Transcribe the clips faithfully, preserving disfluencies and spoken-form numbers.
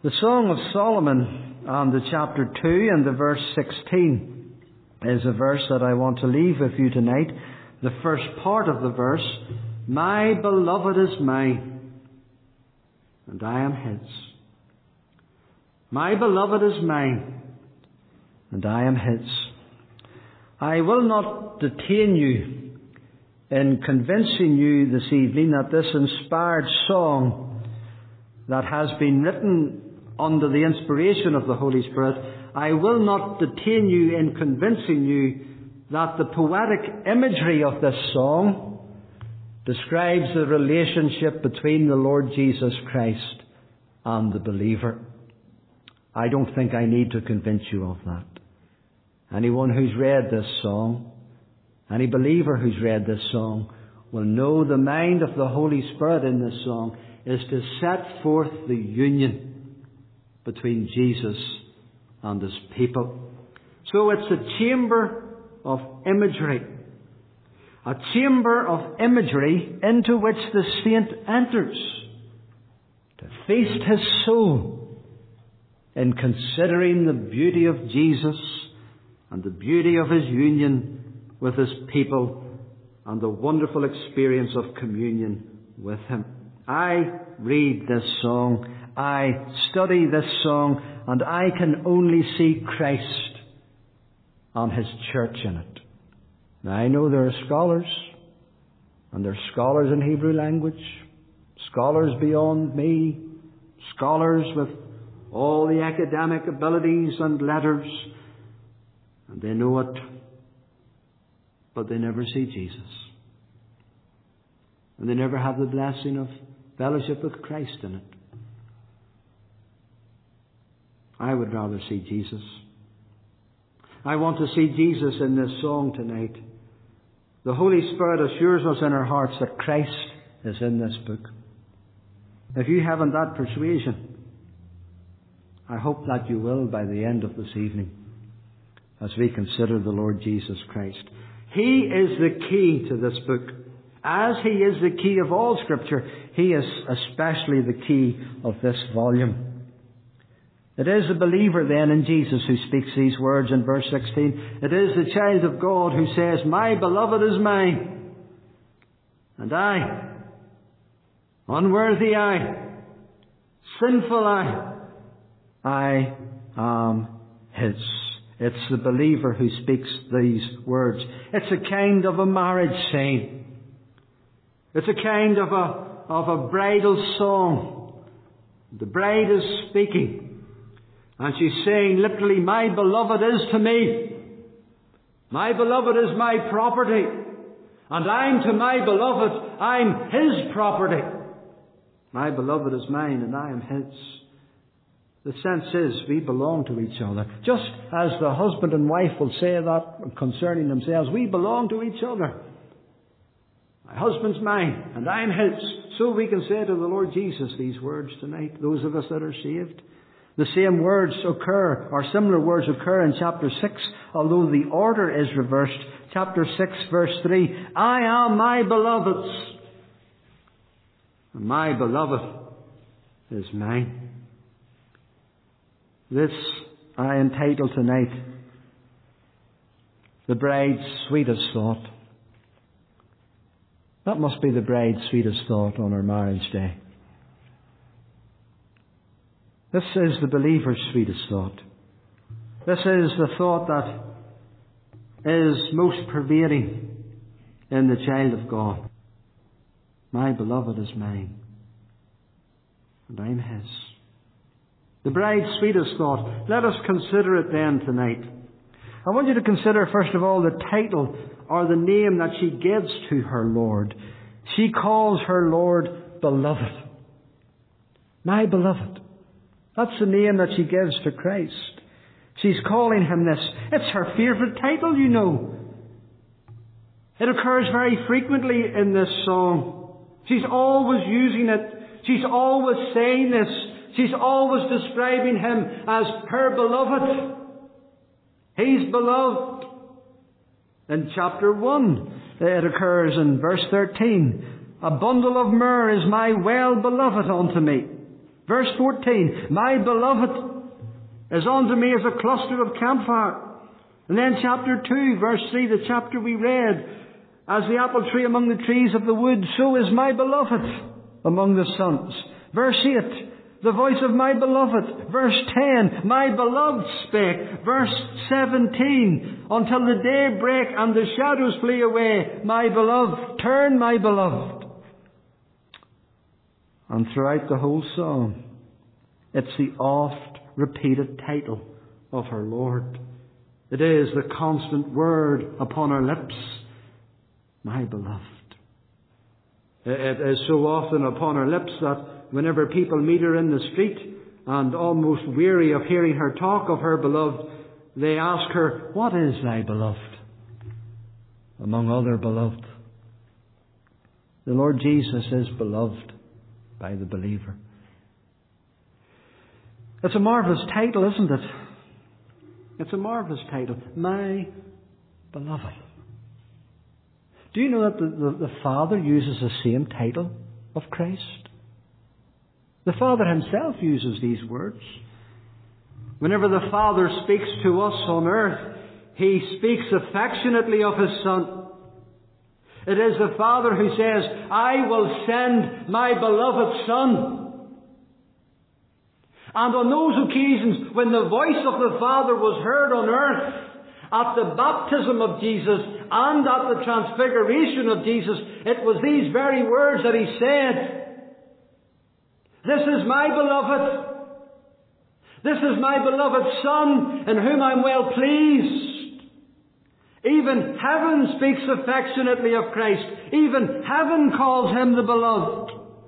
The Song of Solomon and the chapter two and the verse sixteen is a verse that I want to leave with you tonight. The first part of the verse, my beloved is mine, and I am his. My beloved is mine, and I am his. I will not detain you in convincing you this evening that this inspired song that has been written under the inspiration of the Holy Spirit, I will not detain you in convincing you that the poetic imagery of this song describes the relationship between the Lord Jesus Christ and the believer. I don't think I need to convince you of that. Anyone who's read this song, any believer who's read this song, will know the mind of the Holy Spirit in this song is to set forth the union between Jesus and his people. So it's a chamber of imagery. A chamber of imagery into which the saint enters to feast his soul in considering the beauty of Jesus and the beauty of his union with his people and the wonderful experience of communion with him. I read this song, I study this song, and I can only see Christ and his church in it. Now, I know there are scholars, and there are scholars in Hebrew language, scholars beyond me, scholars with all the academic abilities and letters, and they know it, but they never see Jesus. And they never have the blessing of fellowship with Christ in it. I would rather see Jesus. I want to see Jesus in this song tonight. The Holy Spirit assures us in our hearts that Christ is in this book. If you haven't that persuasion, I hope that you will by the end of this evening as we consider the Lord Jesus Christ. He is the key to this book. As he is the key of all Scripture, he is especially the key of this volume. It is the believer then in Jesus who speaks these words in verse sixteen. It is the child of God who says, my beloved is mine, and I, unworthy I, sinful I, I am his. It's the believer who speaks these words. It's a kind of a marriage saying. It's a kind of a, of a bridal song. The bride is speaking. And she's saying literally, my beloved is to me. My beloved is my property. And I'm to my beloved, I'm his property. My beloved is mine and I am his. The sense is we belong to each other. Just as the husband and wife will say that concerning themselves, we belong to each other. My husband's mine and I'm his. So we can say to the Lord Jesus these words tonight, those of us that are saved. The same words occur, or similar words occur in chapter six, although the order is reversed. Chapter six, verse three, I am my beloved's, and my beloved is mine. This I entitle tonight, the bride's sweetest thought. That must be the bride's sweetest thought on her marriage day. This is the believer's sweetest thought. This is the thought that is most pervading in the child of God. My beloved is mine, and I'm his. The bride's sweetest thought. Let us consider it then tonight. I want you to consider, first of all, the title or the name that she gives to her Lord. She calls her Lord beloved. My beloved. That's the name that she gives to Christ. She's calling him this. It's her favourite title, you know. It occurs very frequently in this song. She's always using it. She's always saying this. She's always describing him as her beloved. He's beloved. In chapter one, it occurs in verse thirteen. A bundle of myrrh is my well beloved unto me. Verse fourteen, my beloved is unto me as a cluster of camphire. And then chapter two, verse three, the chapter we read, as the apple tree among the trees of the wood, so is my beloved among the sons. Verse eight, the voice of my beloved. Verse ten, my beloved spake. Verse seventeen, until the day break and the shadows flee away, my beloved, turn my beloved. And throughout the whole song, it's the oft repeated title of her Lord. It is the constant word upon her lips, my beloved. It is so often upon her lips that whenever people meet her in the street and almost weary of hearing her talk of her beloved, they ask her, what is thy beloved? Among other beloved. The Lord Jesus is beloved by the believer. It's a marvellous title, isn't it? It's a marvellous title. My beloved. Do you know that the, the, the Father uses the same title of Christ? The Father himself uses these words. Whenever the Father speaks to us on earth, he speaks affectionately of his Son. It is the Father who says, I will send my beloved Son. And on those occasions when the voice of the Father was heard on earth, at the baptism of Jesus and at the transfiguration of Jesus, it was these very words that he said, this is my beloved. This is my beloved Son, in whom I'm well pleased. Even heaven speaks affectionately of Christ. Even heaven calls him the beloved.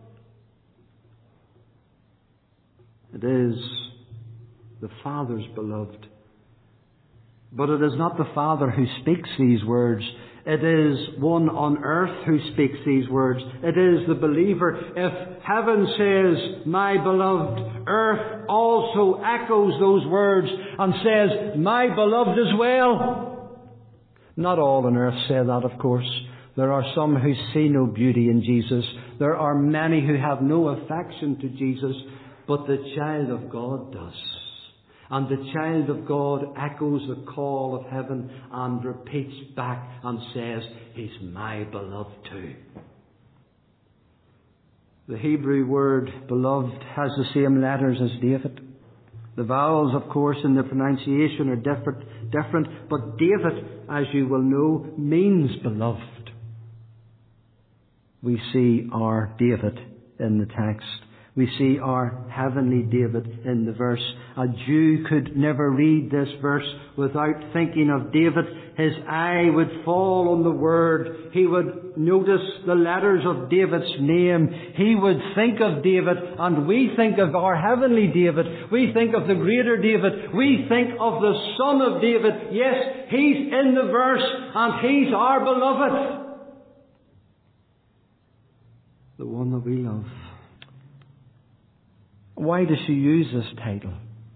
It is the Father's beloved. But it is not the Father who speaks these words. It is one on earth who speaks these words. It is the believer. If heaven says, my beloved, earth also echoes those words and says, my beloved as well. Not all on earth say that, of course. There are some who see no beauty in Jesus. There are many who have no affection to Jesus. But the child of God does. And the child of God echoes the call of heaven and repeats back and says, he's my beloved too. The Hebrew word beloved has the same letters as David. The vowels, of course, in the pronunciation are different, different, but David, as you will know, means beloved. We see our David in the text. We see our heavenly David in the verse. A Jew could never read this verse without thinking of David. His eye would fall on the word. He would notice the letters of David's name. He would think of David, and we think of our heavenly David. We think of the greater David. We think of the Son of David. Yes, he's in the verse, and he's our beloved. The one that we love. Why does she use this title?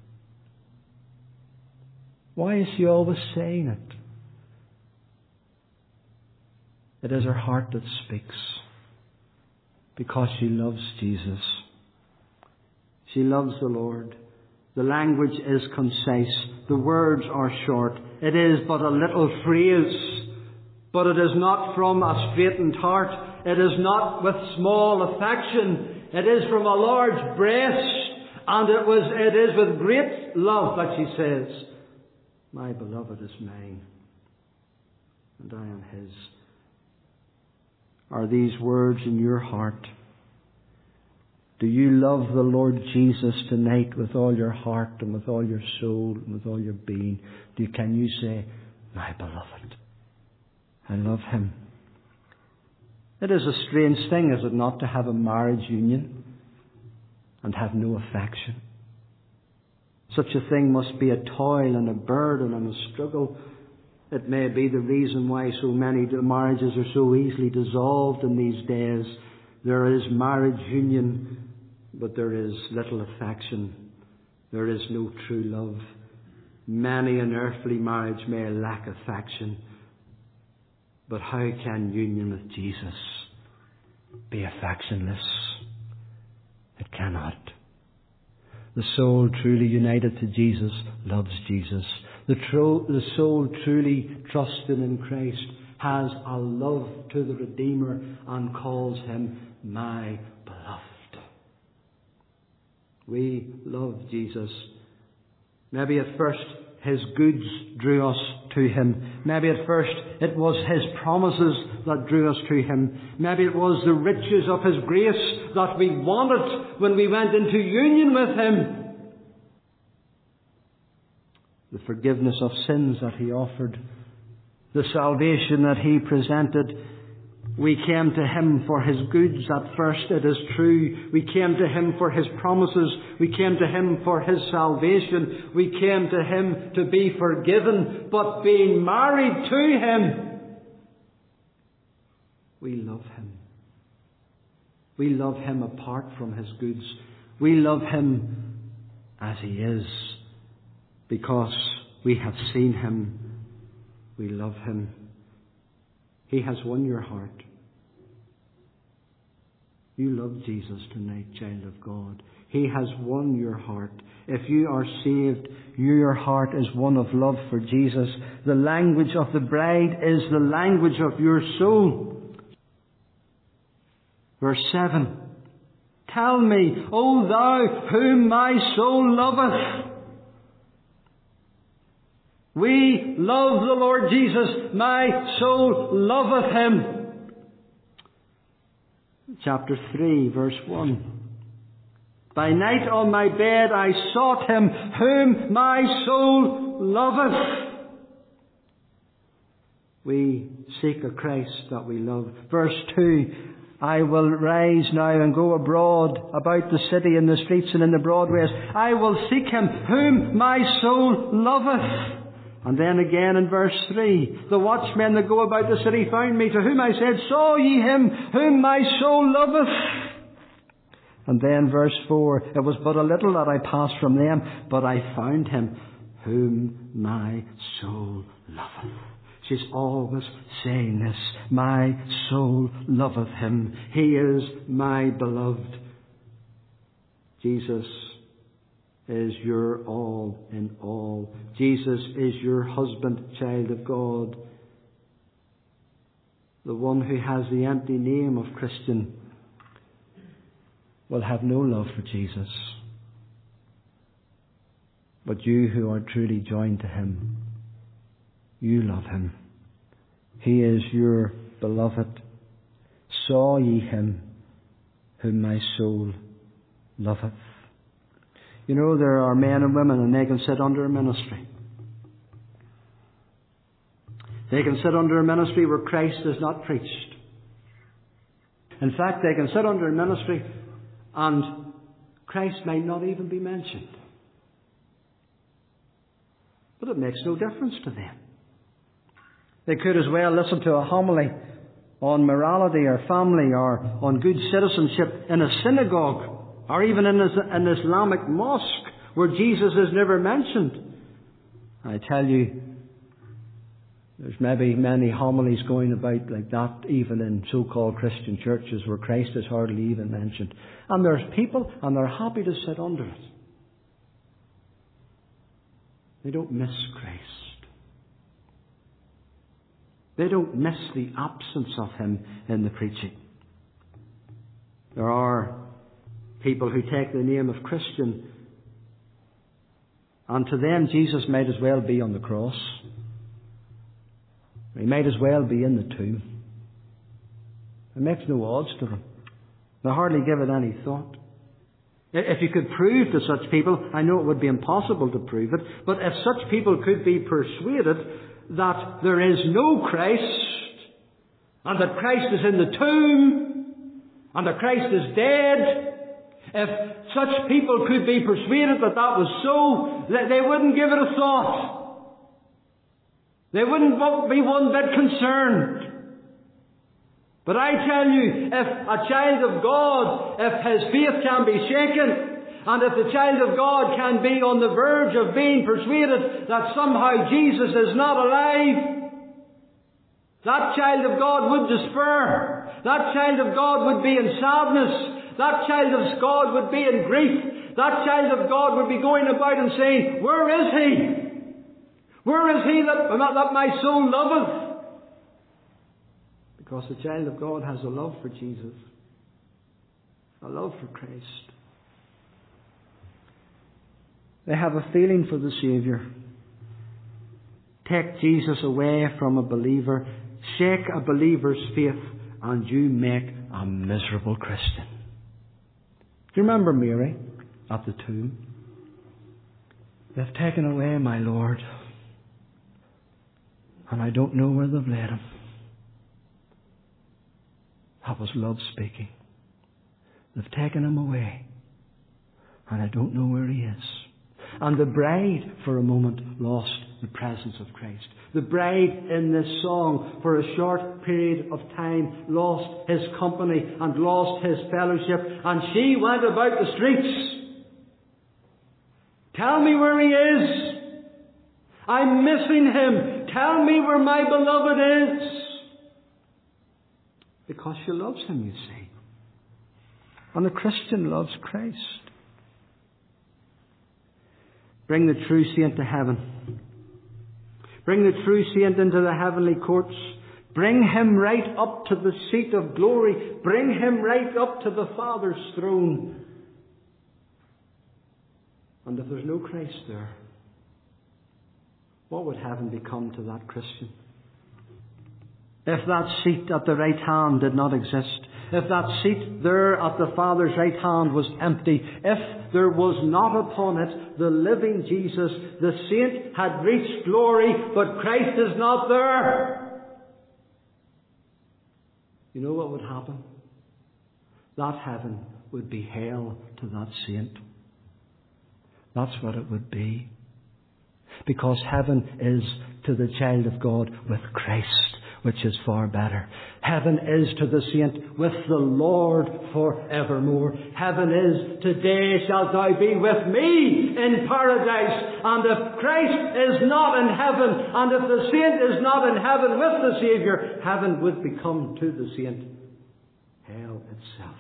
Why is she always saying it? It is her heart that speaks. Because she loves Jesus. She loves the Lord. The language is concise. The words are short. It is but a little phrase. But it is not from a straitened heart. It is not with small affection. It is from a large breast, and it was it is with great love that she says, my beloved is mine, and I am his. Are these words in your heart? Do you love the Lord Jesus tonight with all your heart and with all your soul and with all your being? Do you, can you say, my beloved, I love him? It is a strange thing, is it not, to have a marriage union and have no affection? Such a thing must be a toil and a burden and a struggle. It may be the reason why so many marriages are so easily dissolved in these days. There is marriage union, but there is little affection. There is no true love. Many an earthly marriage may lack affection. But how can union with Jesus be affectionless? It cannot. The soul truly united to Jesus loves Jesus. The, tro- the soul truly trusting in Christ has a love to the Redeemer and calls him my beloved. We love Jesus. Maybe at first his goods drew us to him. Maybe at first it was his promises that drew us to him. Maybe it was the riches of his grace that we wanted when we went into union with him. The forgiveness of sins that he offered. The salvation that he presented. We came to him for his goods at first, it is true. We came to him for his promises. We came to him for his salvation. We came to him to be forgiven. But being married to him, we love him. We love him apart from his goods. We love him as he is. Because we have seen him. We love him. He has won your heart. You love Jesus tonight, child of God. He has won your heart. If you are saved, your heart is one of love for Jesus. The language of the bride is the language of your soul. Verse seven. Tell me, O thou whom my soul loveth. We love the Lord Jesus. My soul loveth him. Chapter three, verse one. By night on my bed I sought him whom my soul loveth. We seek a Christ that we love. Verse two. I will rise now and go abroad about the city in the streets and in the broadways. I will seek him whom my soul loveth. And then again in verse three, the watchmen that go about the city found me, to whom I said, saw ye him whom my soul loveth? And then verse four, it was but a little that I passed from them, but I found him whom my soul loveth. She's always saying this, my soul loveth him. He is my beloved. Jesus is your all in all. Jesus is your husband, child of God. The one who has the empty name of Christian will have no love for Jesus. But you who are truly joined to him, you love him. He is your beloved. Saw ye him whom my soul loveth. You know, there are men and women and they can sit under a ministry. They can sit under a ministry where Christ is not preached. In fact, they can sit under a ministry and Christ might not even be mentioned. But it makes no difference to them. They could as well listen to a homily on morality or family or on good citizenship in a synagogue or even in an Islamic mosque where Jesus is never mentioned. I tell you, there's maybe many homilies going about like that even in so-called Christian churches where Christ is hardly even mentioned. And there's people and they're happy to sit under it. They don't miss Christ. They don't miss the absence of him in the preaching. There are people who take the name of Christian, and to them Jesus might as well be on the cross. He might as well be in the tomb. It makes no odds to them. They hardly give it any thought. If you could prove to such people, I know it would be impossible to prove it, but if such people could be persuaded that there is no Christ, and that Christ is in the tomb, and that Christ is dead, if such people could be persuaded that that was so, they wouldn't give it a thought. They wouldn't be one bit concerned. But I tell you, if a child of God, if his faith can be shaken, and if the child of God can be on the verge of being persuaded that somehow Jesus is not alive, that child of God would despair. That child of God would be in sadness. That child of God would be in grief. That child of God would be going about and saying, where is He? Where is He that, that my soul loveth? Because the child of God has a love for Jesus. A love for Christ. They have a feeling for the Saviour. Take Jesus away from a believer, shake a believer's faith, and you make a miserable Christian. Do you remember Mary at the tomb? They've taken away my Lord, and I don't know where they've laid Him. That was love speaking. They've taken Him away, and I don't know where He is. And the bride, for a moment, lost the presence of Christ. The bride in this song, for a short period of time, lost His company and lost His fellowship. And she went about the streets. Tell me where He is. I'm missing Him. Tell me where my beloved is. Because she loves Him, you see. And a Christian loves Christ. Bring the true saint to heaven. Bring the true saint into the heavenly courts. Bring him right up to the seat of glory. Bring him right up to the Father's throne. And if there's no Christ there, what would heaven become to that Christian? If that seat at the right hand did not exist, if that seat there at the Father's right hand was empty, if there was not upon it the living Jesus, the saint had reached glory, but Christ is not there, you know what would happen? That heaven would be hell to that saint. That's what it would be. Because heaven is to the child of God with Christ, which is far better. Heaven is to the saint with the Lord forevermore. Heaven is, today shalt thou be with me in paradise. And if Christ is not in heaven, and if the saint is not in heaven with the Saviour, heaven would become to the saint hell itself.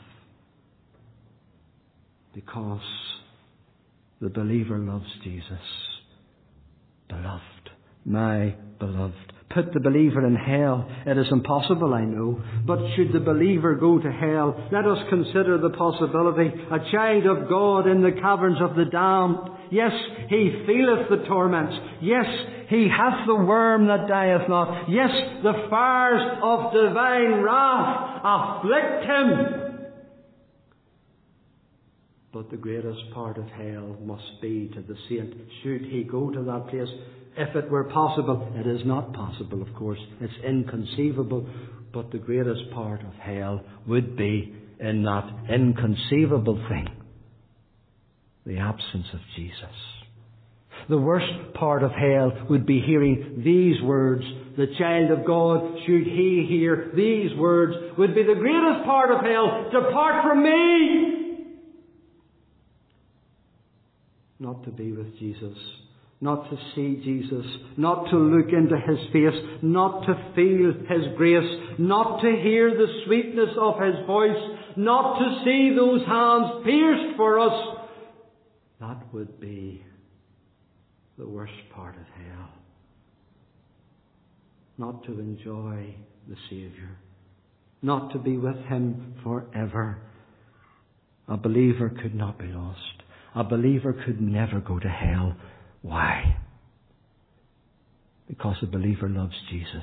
Because the believer loves Jesus. Beloved, my beloved. Put the believer in hell. It is impossible, I know. But should the believer go to hell, let us consider the possibility. A child of God in the caverns of the damned. Yes, he feeleth the torments. Yes, he hath the worm that dieth not. Yes, the fires of divine wrath afflict him. But the greatest part of hell must be to the saint, should he go to that place. If it were possible, it is not possible, of course. It's inconceivable. But the greatest part of hell would be in that inconceivable thing, the absence of Jesus. The worst part of hell would be hearing these words. The child of God, should he hear these words, would be the greatest part of hell. Depart from me! Not to be with Jesus, not to see Jesus, not to look into His face, not to feel His grace, not to hear the sweetness of His voice, not to see those hands pierced for us. That would be the worst part of hell. Not to enjoy the Saviour, not to be with Him forever. A believer could not be lost. A believer could never go to hell. Why? Because a believer loves Jesus.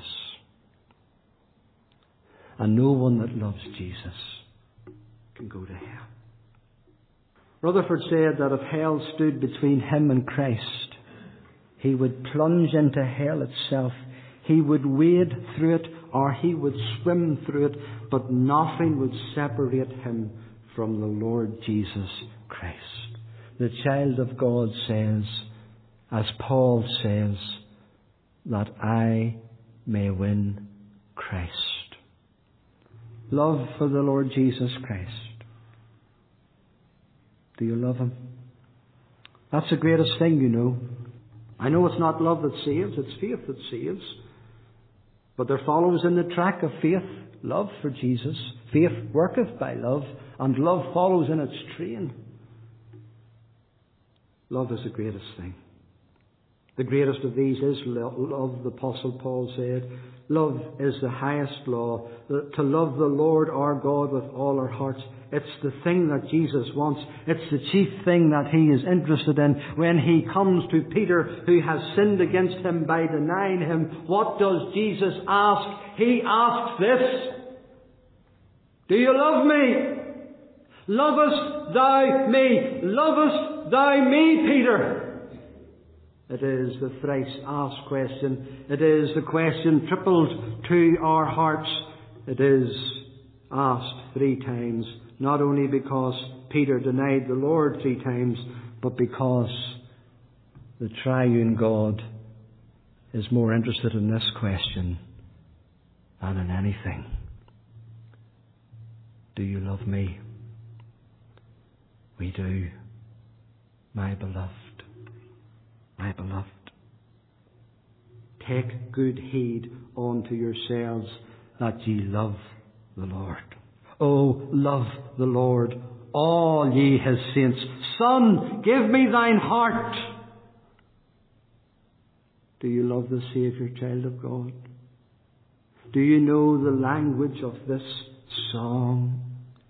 And no one that loves Jesus can go to hell. Rutherford said that if hell stood between him and Christ, he would plunge into hell itself. He would wade through it, or he would swim through it, but nothing would separate him from the Lord Jesus Christ. The child of God says, as Paul says, that I may win Christ. Love for the Lord Jesus Christ. Do you love Him? That's the greatest thing, you know. I know it's not love that saves, it's faith that saves. But there follows in the track of faith love for Jesus. Faith worketh by love, and love follows in its train. Love is the greatest thing. The greatest of these is love, the Apostle Paul said. Love is the highest law. To love the Lord our God with all our hearts. It's the thing that Jesus wants. It's the chief thing that He is interested in. When He comes to Peter, who has sinned against Him by denying Him, what does Jesus ask? He asks this: do you love me? Lovest thou me? Lovest thou me, Peter? It is the thrice asked question. It is the question tripled to our hearts. It is asked three times. Not only because Peter denied the Lord three times, but because the triune God is more interested in this question than in anything. Do you love me? We do, my beloved. My beloved. Take good heed unto yourselves that ye love the Lord. Oh, love the Lord, all ye His saints. Son, give me thine heart. Do you love the Saviour, child of God? Do you know the language of this song?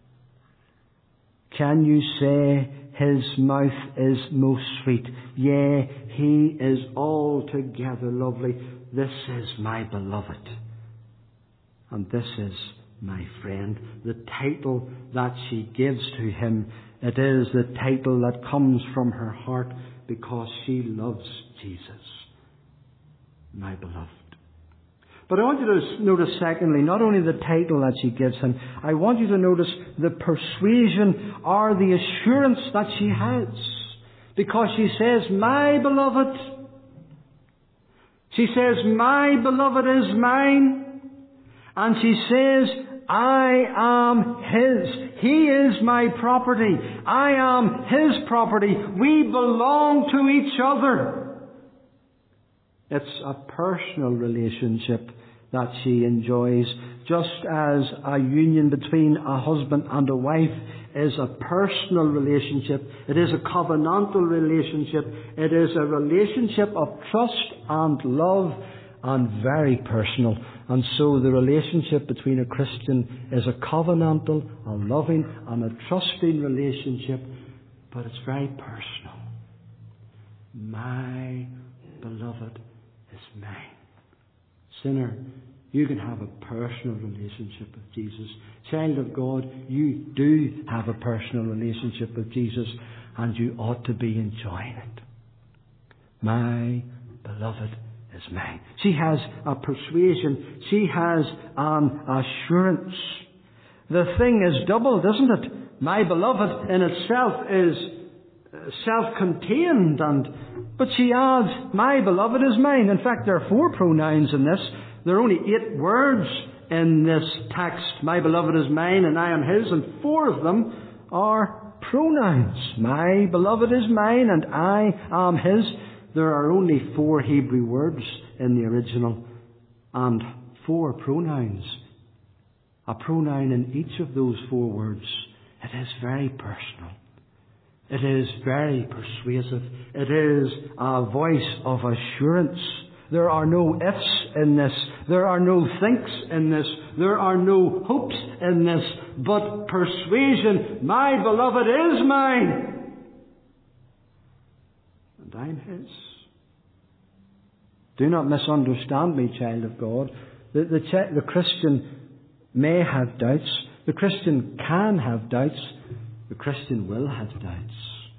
Can you say, His mouth is most sweet, yea, He is altogether lovely. This is my beloved, and this is my friend. The title that she gives to Him, it is the title that comes from her heart because she loves Jesus, my beloved. But I want you to notice, secondly, not only the title that she gives Him, I want you to notice the persuasion or the assurance that she has. Because she says, my beloved. She says, my beloved is mine. And she says, I am His. He is my property. I am His property. We belong to each other. It's a personal relationship that she enjoys, just as a union between a husband and a wife is a personal relationship. It is a covenantal relationship. It is a relationship of trust and love, and very personal. And so the relationship between a Christian is a covenantal, a loving and a trusting relationship, but it's very personal. My beloved is mine. Sinner, you can have a personal relationship with Jesus. Child of God, you do have a personal relationship with Jesus, and you ought to be enjoying it. My beloved is mine. She has a persuasion. She has an assurance. The thing is doubled, isn't it? My beloved in itself is self-contained, and but she adds, my beloved is mine. In fact, there are four pronouns in this. There are only eight words in this text. My beloved is mine and I am His, and four of them are pronouns. My beloved is mine and I am His. There are only four Hebrew words in the original and four pronouns. A pronoun in each of those four words. It is very personal. It is very persuasive. It is a voice of assurance. There are no ifs in this. There are no thinks in this. There are no hopes in this. But persuasion, my beloved is mine. And I'm His. Do not misunderstand me, child of God. The, the, the Christian may have doubts. The Christian can have doubts. The Christian will have doubts.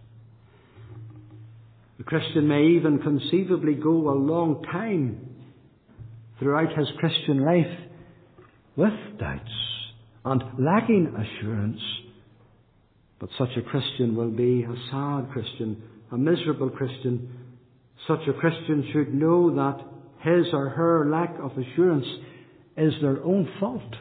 The Christian may even conceivably go a long time throughout his Christian life with doubts and lacking assurance. But such a Christian will be a sad Christian, a miserable Christian. Such a Christian should know that his or her lack of assurance is their own fault,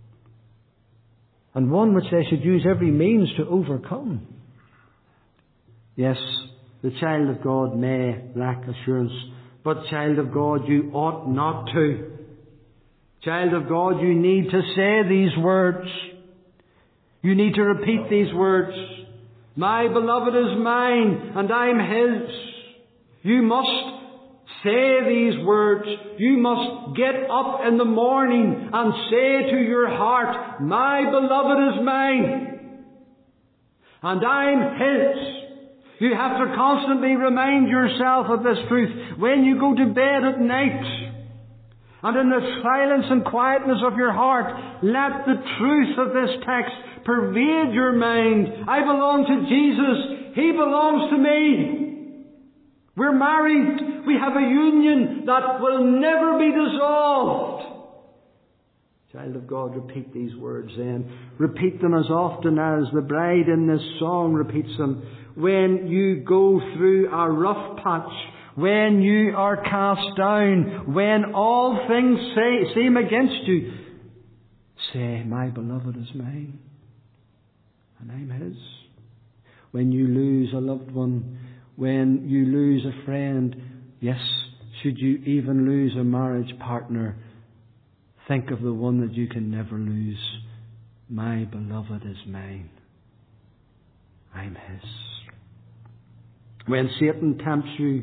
and one which they should use every means to overcome. Yes, the child of God may lack assurance, but child of God, you ought not to. Child of God, you need to say these words. You need to repeat these words. My beloved is mine, and I'm His. You must say these words. You must get up in the morning and say to your heart, my beloved is mine, and I'm His. You have to constantly remind yourself of this truth when you go to bed at night. And in the silence and quietness of your heart, let the truth of this text pervade your mind. I belong to Jesus. He belongs to me. We're married. We have a union that will never be dissolved. Child of God, repeat these words then. Repeat them as often as the bride in this song repeats them. When you go through a rough patch, when you are cast down, when all things say, seem against you, say, my beloved is mine, and I'm His. When you lose a loved one, when you lose a friend, yes, should you even lose a marriage partner, think of the one that you can never lose. My beloved is mine. I'm His. When Satan tempts you,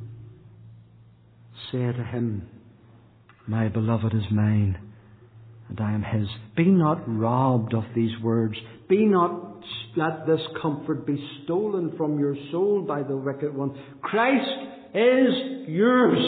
say to him, my beloved is mine, and I am His. Be not robbed of these words. Be not let this comfort be stolen from your soul by the wicked one. Christ is yours,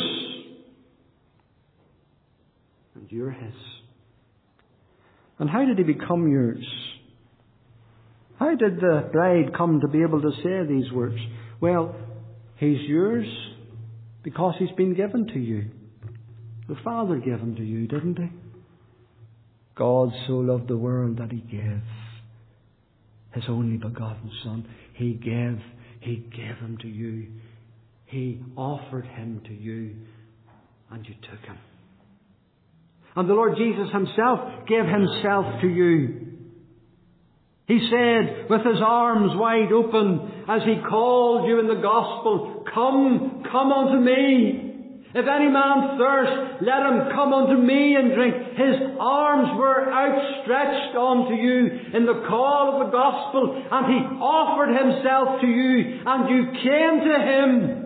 and you're His. And how did He become yours? How did the bride come to be able to say these words? Well, He's yours because He's been given to you. The Father gave Him to you, didn't He? God so loved the world that He gave His only begotten Son. He gave, He gave Him to you. He offered Him to you, and you took Him. And the Lord Jesus Himself gave Himself to you. He said, with His arms wide open, as He called you in the Gospel, come, come unto me. If any man thirst, let him come unto me and drink. His arms were outstretched unto you in the call of the Gospel, and He offered Himself to you, and you came to Him.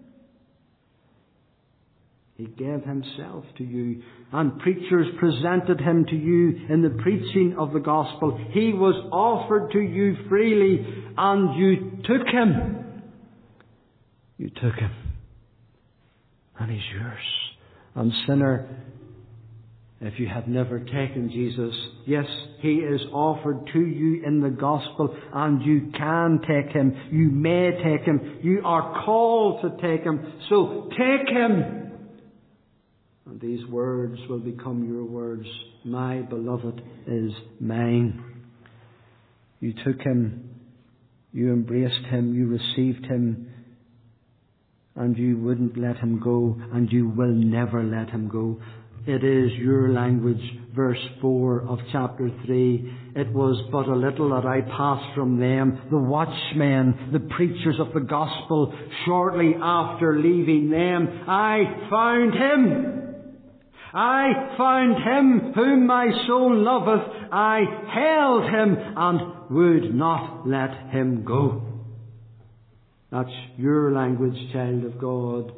He gave Himself to you, and preachers presented Him to you in the preaching of the Gospel. He was offered to you freely, and you took Him. You took Him. And He's yours. And sinner, if you have never taken Jesus, yes, He is offered to you in the Gospel, and you can take Him. You may take Him. You are called to take Him. So take Him. And these words will become your words. My beloved is mine. You took Him. You embraced Him. You received Him. And you wouldn't let Him go, and you will never let Him go. It is your language, verse four of chapter three. It was but a little that I passed from them, the watchmen, the preachers of the Gospel. Shortly after leaving them, I found Him. I found Him whom my soul loveth. I held Him and would not let Him go. That's your language, child of God.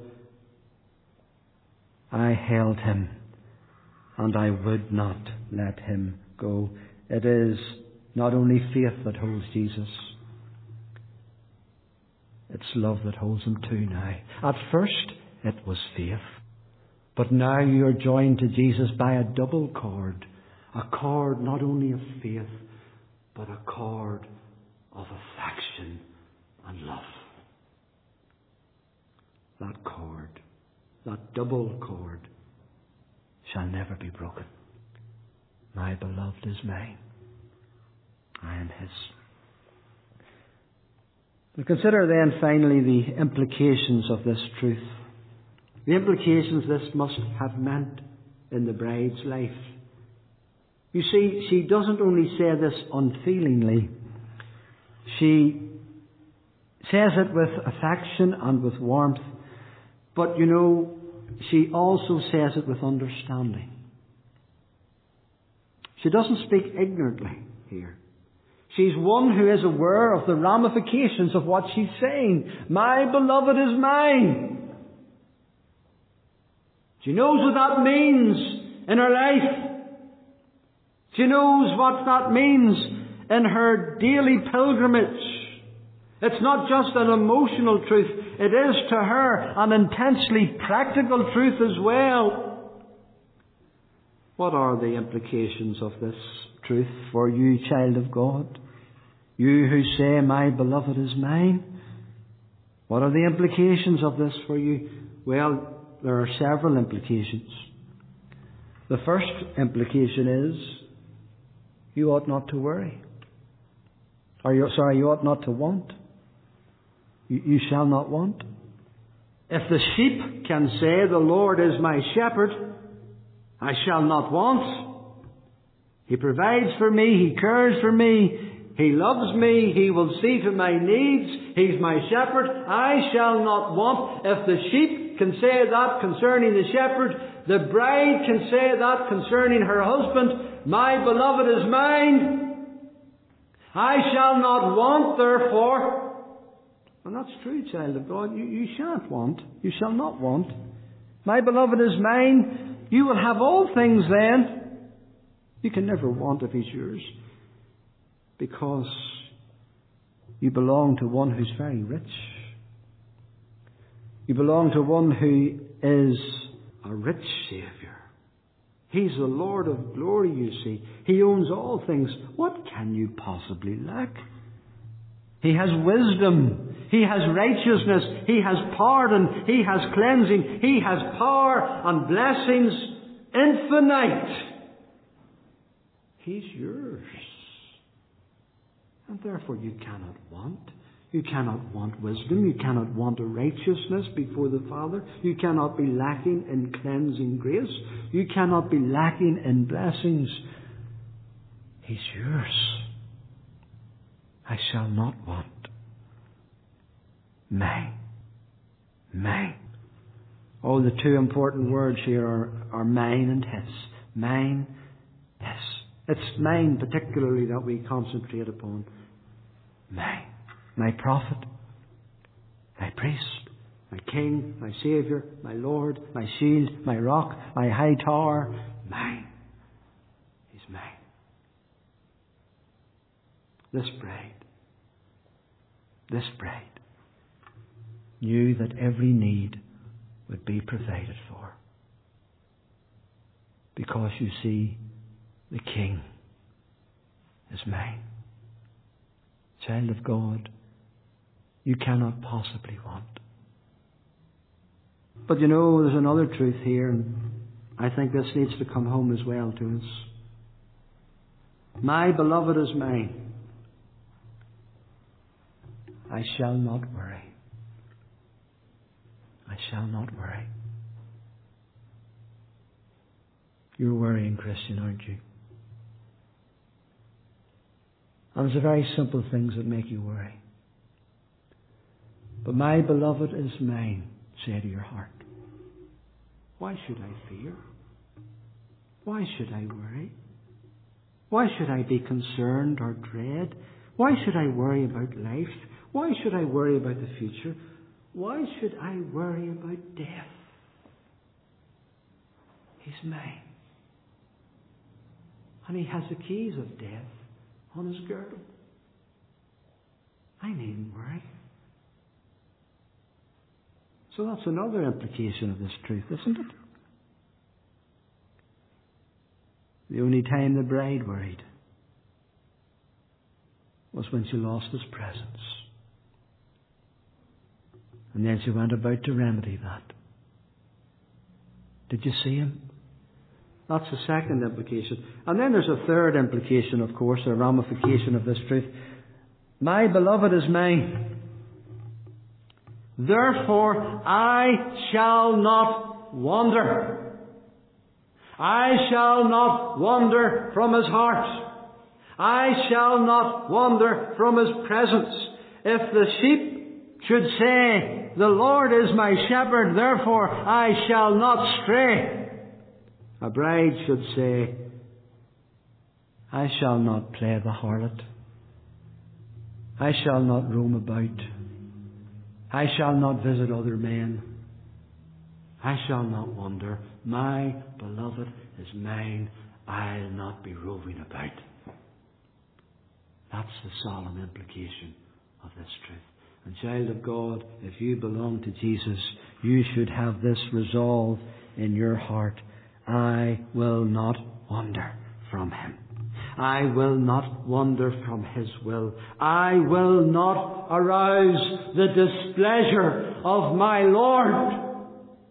I held Him, and I would not let Him go. It is not only faith that holds Jesus. It's love that holds Him too now. At first, it was faith. But now you are joined to Jesus by a double cord. A cord not only of faith, but a cord of affection and love. That cord, that double cord, shall never be broken. My beloved is mine. I am His. We consider then finally the implications of this truth. The implications this must have meant in the bride's life. You see, she doesn't only say this unfeelingly. She says it with affection and with warmth. But, you know, she also says it with understanding. She doesn't speak ignorantly here. She's one who is aware of the ramifications of what she's saying. My beloved is mine. She knows what that means in her life. She knows what that means in her daily pilgrimage. It's not just an emotional truth. It is to her an intensely practical truth as well. What are the implications of this truth for you, child of God? You who say, my beloved is mine. What are the implications of this for you? Well, there are several implications. The first implication is you ought not to worry. Or you, sorry, you ought not to want. You, you shall not want. If the sheep can say, the Lord is my shepherd, I shall not want. He provides for me. He cares for me. He loves me. He will see to my needs. He's my shepherd. I shall not want. If the sheep can say that concerning the shepherd, the bride can say that concerning her husband. My beloved is mine. I shall not want, therefore. And that's true, child of God. You, you shan't want. You shall not want. My beloved is mine. You will have all things then. You can never want if He's yours. Because you belong to one who's very rich. You belong to one who is a rich Saviour. He's the Lord of glory, you see. He owns all things. What can you possibly lack? He has wisdom. He has righteousness. He has pardon. He has cleansing. He has power and blessings infinite. He's yours. And therefore you cannot want. You cannot want wisdom. You cannot want a righteousness before the Father. You cannot be lacking in cleansing grace. You cannot be lacking in blessings. He's yours. I shall not want. Mine. Mine. Oh, the two important words here are, are mine and his. Mine, his. It's mine particularly that we concentrate upon. Mine. My prophet, my priest, my king, my saviour, my Lord, my shield, my rock, my high tower. Mine. He's mine. This bride, this bride knew that every need would be provided for. Because you see, the King is mine. Child of God, you cannot possibly want. But you know, there's another truth here, and I think this needs to come home as well to us. My beloved is mine. I shall not worry. I shall not worry. You're worrying, Christian, aren't you? And it's the very simple things that make you worry. But my beloved is mine, say to your heart. Why should I fear? Why should I worry? Why should I be concerned or dread? Why should I worry about life? Why should I worry about the future? Why should I worry about death? He's mine. And He has the keys of death on His girdle. I needn't worry. So that's another implication of this truth, isn't it? The only time the bride worried was when she lost His presence. And then she went about to remedy that. Did you see Him? That's the second implication. And then there's a third implication, of course, a ramification of this truth. My beloved is mine. Therefore I shall not wander. I shall not wander from His heart. I shall not wander from His presence. If the sheep should say, the Lord is my shepherd, therefore I shall not stray. A bride should say, I shall not play the harlot. I shall not roam about. I shall not visit other men. I shall not wander. My beloved is mine. I'll not be roving about. That's the solemn implication of this truth. And child of God, if you belong to Jesus, you should have this resolve in your heart. I will not wander from Him. I will not wander from His will. I will not arouse the displeasure of my Lord.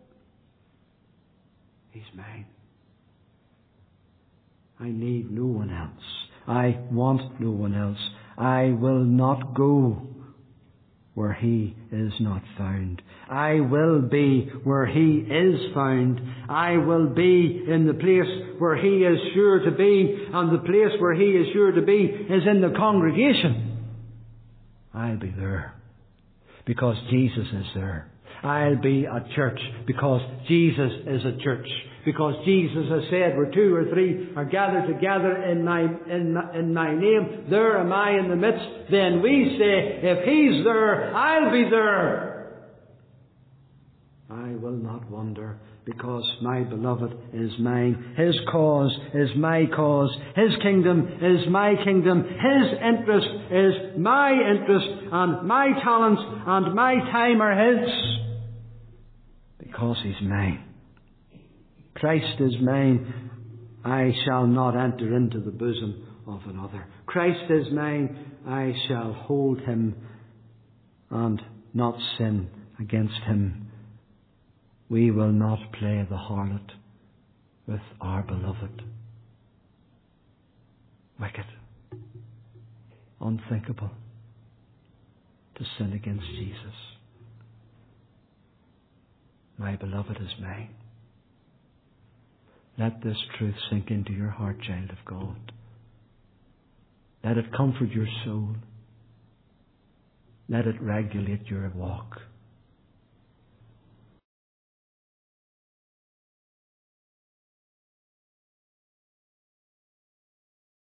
He's mine. I need no one else. I want no one else. I will not go where He is not found. I will be where He is found. I will be in the place where He is sure to be, and the place where He is sure to be is in the congregation. I'll be there because Jesus is there. I'll be at church because Jesus is at church. Because Jesus has said, where two or three are gathered together in my, in, my, in my name, there am I in the midst. Then we say, if He's there, I'll be there. I will not wander because my beloved is mine. His cause is my cause. His kingdom is my kingdom. His interest is my interest. And my talents and my time are His. Because He's mine. Christ is mine. I shall not enter into the bosom of another. Christ is mine. I shall hold Him and not sin against Him. We will not play the harlot with our beloved. Wicked. Unthinkable to sin against Jesus. My beloved is mine. Let this truth sink into your heart, child of God. Let it comfort your soul. Let it regulate your walk.